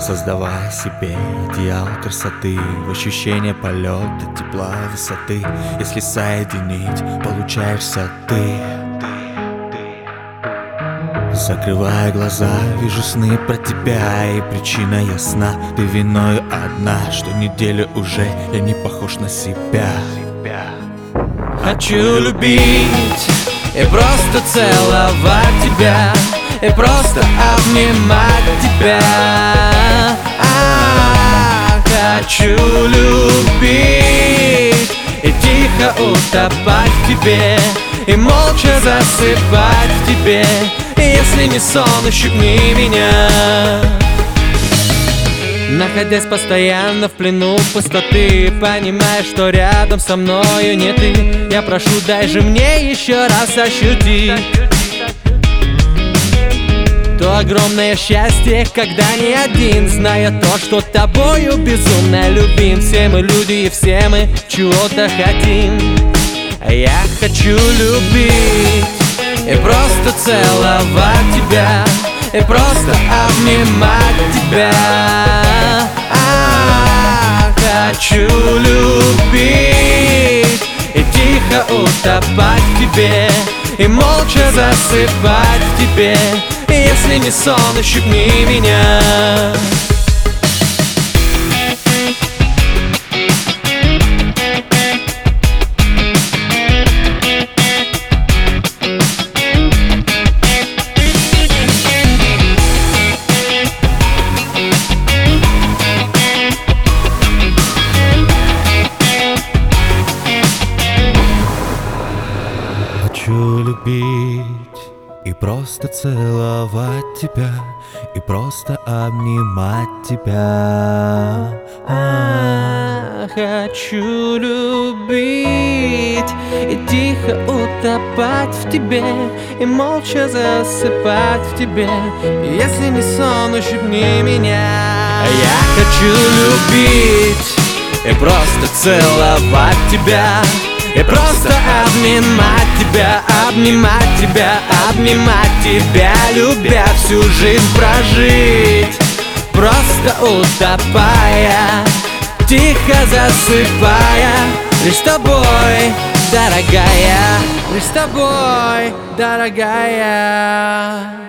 Создавая себе идеал красоты, в ощущение полета, тепла, высоты. Если соединить, получаешься ты. Закрывая глаза, вижу сны про тебя, и причина ясна. Ты виною одна, что неделю уже я не похож на себя. Хочу любить и просто целовать тебя, и просто обнимать тебя. Хочу любить и тихо утопать в тебе, и молча засыпать в тебе. Если не сон, ущипни меня. Находясь постоянно в плену пустоты, понимая, что рядом со мною не ты, я прошу, дай же мне еще раз ощутить то огромное счастье, когда не один, зная то, что тобою безумно любим. Все мы люди и все мы чего-то хотим. Я хочу любить и просто целовать тебя, и просто обнимать тебя. Хочу любить и тихо утопать в тебе, и молча засыпать в тебе. Если не сон, ущипни меня. Хочу любить и просто целовать тебя, и просто обнимать тебя. Хочу любить и тихо утопать в тебе, и молча засыпать в тебе. Если не сон, ущипни меня. Я хочу любить и просто целовать тебя, и просто обнимать тебя, обнимать тебя, обнимать тебя, любя всю жизнь прожить, просто утопая, тихо засыпая. Лишь с тобой, дорогая, лишь с тобой, дорогая.